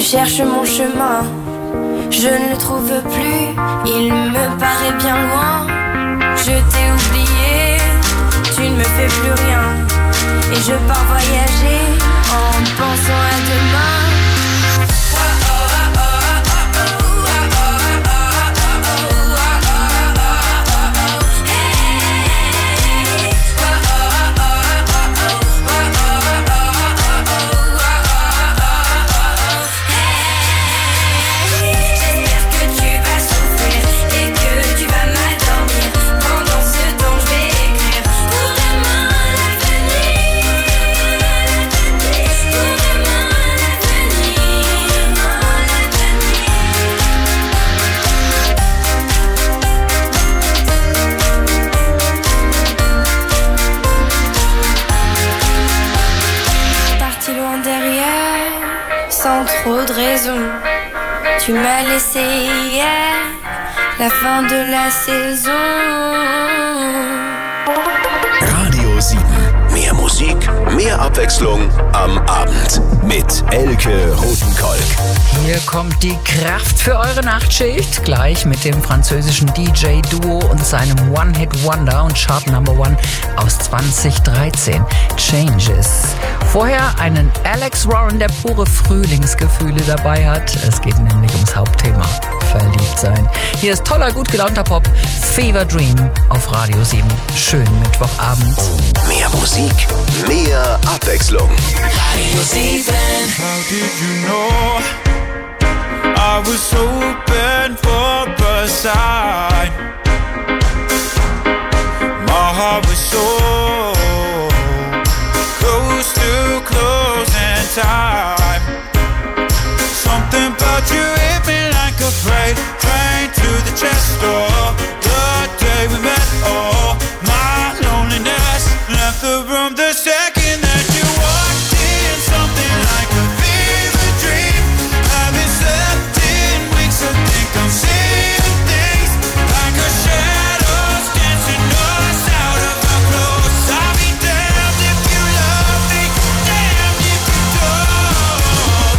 cherche mon chemin, je ne le trouve plus, il me paraît bien loin. Je t'ai oublié, tu ne me fais plus rien, et je pars voyager en pensant à demain. Trop de raison, tu m'as laissé hier, la fin de la saison. Radio 7. Mehr Musik, mehr Abwechslung am Abend mit Elke Rotenkolk. Hier kommt die Kraft für eure Nachtschicht, gleich mit dem französischen DJ-Duo und seinem One-Hit-Wonder und Chart Number 1 aus 2013, Changes. Vorher einen Alex Warren, der pure Frühlingsgefühle dabei hat. Es geht nämlich ums Hauptthema, verliebt sein. Hier ist toller, gut gelaunter Pop, Fever Dream auf Radio 7. Schönen Mittwochabend. Mehr Musik, mehr Abwechslung. Radio 7. How did you know I was hoping for a sign? My heart was so close to closing time. Something about you hit me like a freight train to the chest door. The day we met, oh, my loneliness left the room the second that you walked in. Something like a fever dream. Haven't slept in weeks, I think I'm seeing things like a shadows dancing us out of our clothes. I'll be damned if you love me, damned if you don't.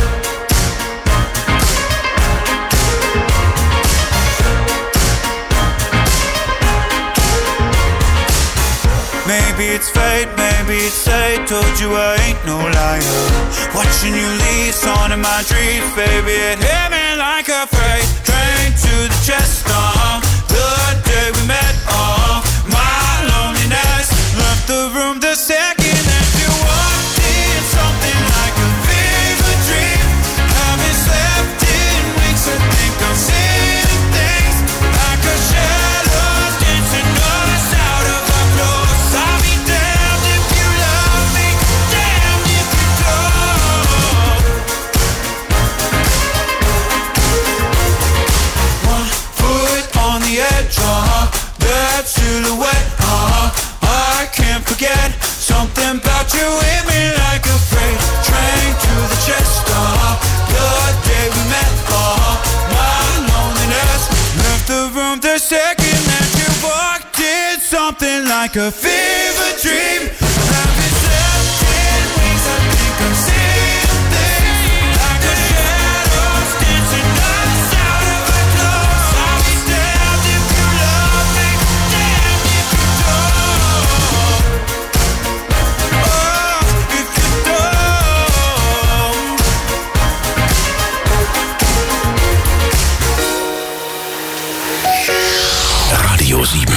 Maybe it's fate, maybe it's fate. Told you I ain't no liar. Watching you leave, on in my dreams, baby. It hit me like a freight train to the chest. The day we met, my loneliness left the room the second that you walked in. Something like a fever dream. Haven't slept in weeks, I think I'm seeing things like a shadow dancing us out of our clothes. I'll be damned if you love me, damned if you don't. One foot on the edge, that silhouette, I can't forget. Something about you hit me like a freight train to the chest. The day we met, my loneliness left the room the second that you walked in. Something like a fever dream. Haven't slept in weeks, I think I'm seeing things like a shadows dancing us out of our clothes. I'll be damned if you love me, damned if you don't. Oh, if you don't. Radio 7.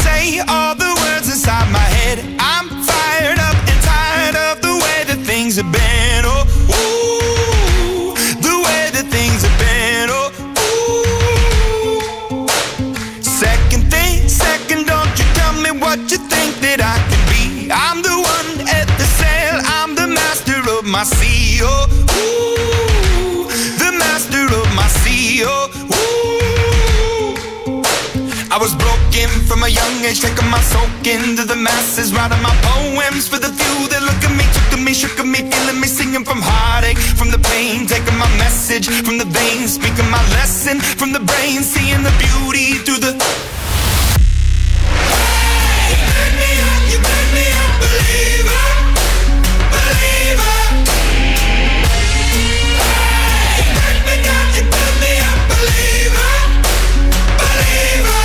say all the words inside my head. I'm fired up and tired of the way that things have been. Oh, ooh, the way that things have been. Oh, ooh. Second, don't you tell me what you think that I can be. I'm the one at the sail, I'm the master of my sea. Oh, ooh, the master of my sea. Oh, ooh. I was broken from a young age, taking my soak into the masses, writing my poems for the few that look at me, took at me, shook at me, feeling me, singing from heartache, from the pain, taking my message from the veins, speaking my lesson from the brain, seeing the beauty through the... You burn me up, believer, believer. You burn me down, you burn me up, believer, believer.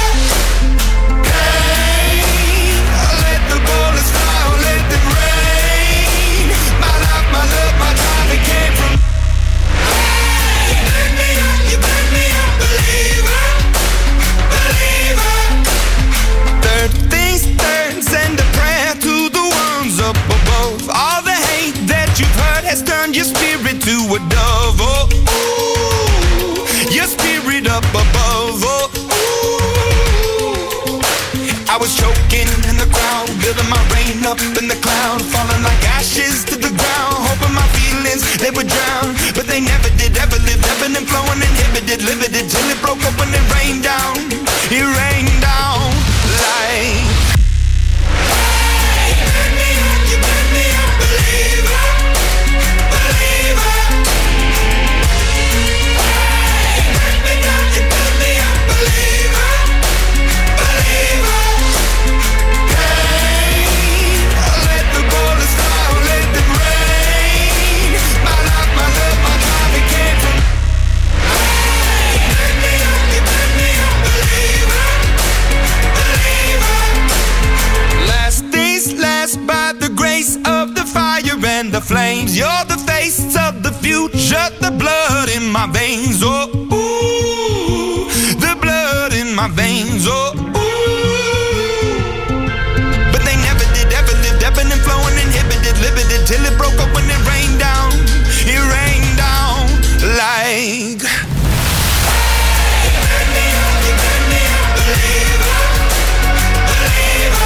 Hey, let the bullets fly, let them rain. My life, my love, my time, it came from. You burn me up, believer, believer. Third things third, send a prayer to the ones up above. All the hate that you've heard has turned your spirit to a dove. Oh, ooh, your spirit up above. Oh, ooh. I was choking in the crowd, building my rain up in the cloud, falling like ashes to the ground, hoping my feelings they would drown, but they never did. Ever lived, ebbing and flowing, inhibited, limited, till it broke up when it rained down. It rained down like. You burn me up, believer, believer. You burn me down, you burn me up, believer, believer. Hey, let the bullets fly, let them rain. My life, my love, my time, it came from. You burn me up, believer, believer. Last things last, by the grace of the fire and the flames. You're the face of the future, the blood in my veins. Oh, ooh, the blood in my veins. Oh, ooh. But they never did, ever lived, ebbing and flowing, inhibited, limited, till it broke up when it rained down. It rained down like. You burn me up, believer, believer.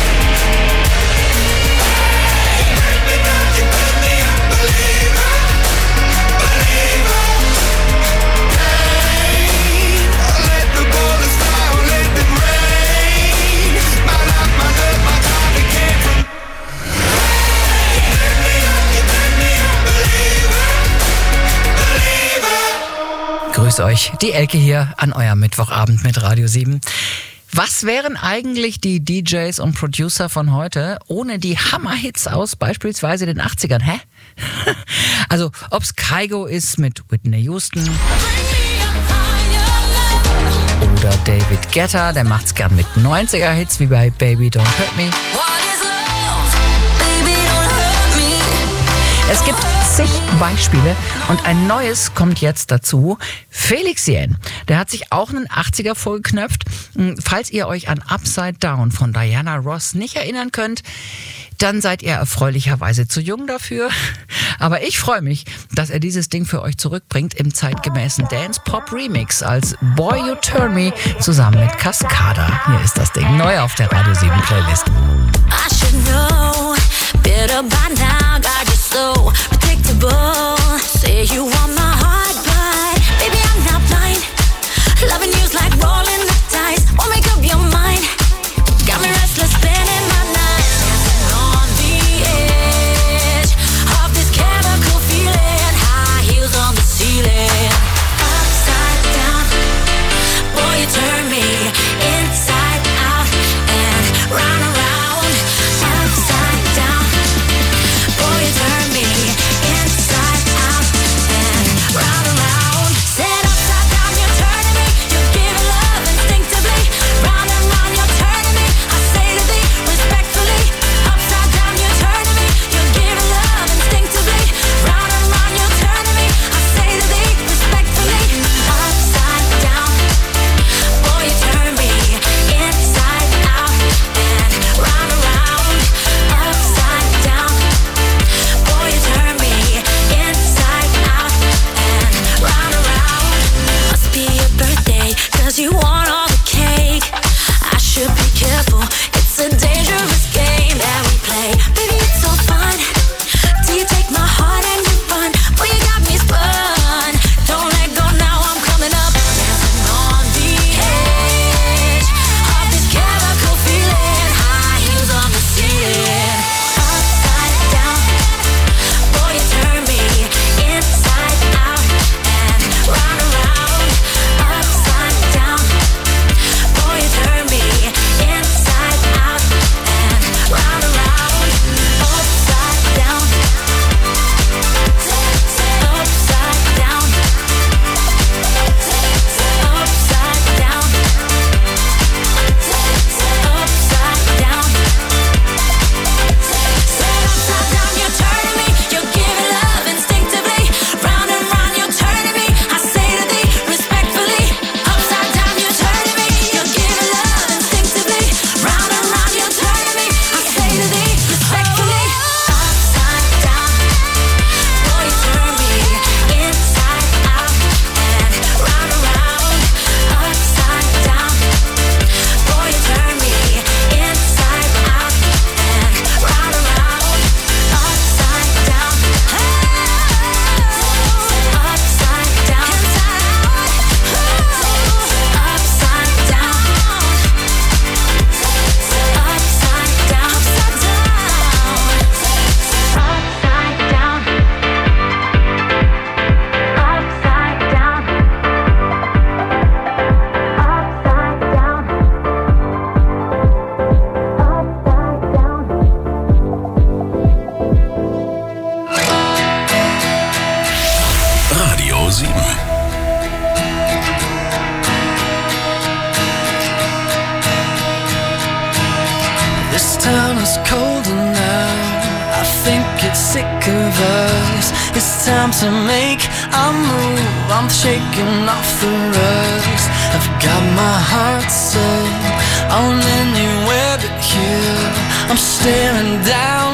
You burn me down, you burn me up, believer, believer. Hey, let the bullets fly, let them rain. My life, my love, my time, it came from. You burn me up, believer, believer. Grüß euch, die Elke hier an eurem Mittwochabend mit Radio 7. Was wären eigentlich die DJs und Producer von heute ohne die Hammerhits aus beispielsweise den 80ern, hä? Also, ob's Kygo ist mit Whitney Houston oder David Guetta, der macht's gern mit 90er-Hits wie bei Baby Don't Hurt Me. Es gibt zig Beispiele und ein neues kommt jetzt dazu. Felix Jähn, der hat sich auch einen 80er vorgeknöpft. Falls ihr euch an Upside Down von Diana Ross nicht erinnern könnt, dann seid ihr erfreulicherweise zu jung dafür. Aber ich freue mich, dass er dieses Ding für euch zurückbringt im zeitgemäßen Dance-Pop-Remix als Boy You Turn Me zusammen mit Cascada. Hier ist das Ding neu auf der Radio 7 Playlist. I should know better by now. God, you're so predictable. Say you want my heart, but baby, I'm not blind. Loving you's like rolling the dice. Won't make up your mind. Got me restless, spending my nights dancing on the edge of this chemical feeling. High heels on the ceiling. Upside down, boy, you turn me inside out and round and round. Upside down, boy, you turn me inside be careful. It's a dangerous game that we play. Baby, it's so fun. Do you take my heart and you run? Boy, you got me spun. Don't let go now, I'm coming up. Dancing on the edge of this chemical feeling. High heels on the ceiling. Upside down. Boy, you turn me inside out and round and round. Upside down. Boy, you turn me inside out and round and round. Upside down. Upside down. Upside down. Upside down. Said upside down, you're turning me. You're giving love instinctively. Round and round, you're turning me. I say to thee respectfully. Upside down, you're turning me. You're giving love instinctively. Round and round, you're turning me. I say to thee respectfully. Upside down. Boy, you turn me inside out and round and round. Upside down. Boy, you turn me inside out and round and round. Upside down. Upside down. Upside down. Upside down. Upside down. Upside down. Upside down. Radio 7. This town is colder now. I think it's sick of us. It's time to make a move. I'm shaking off the rust. I've got my heart set on anywhere but here. I'm staring down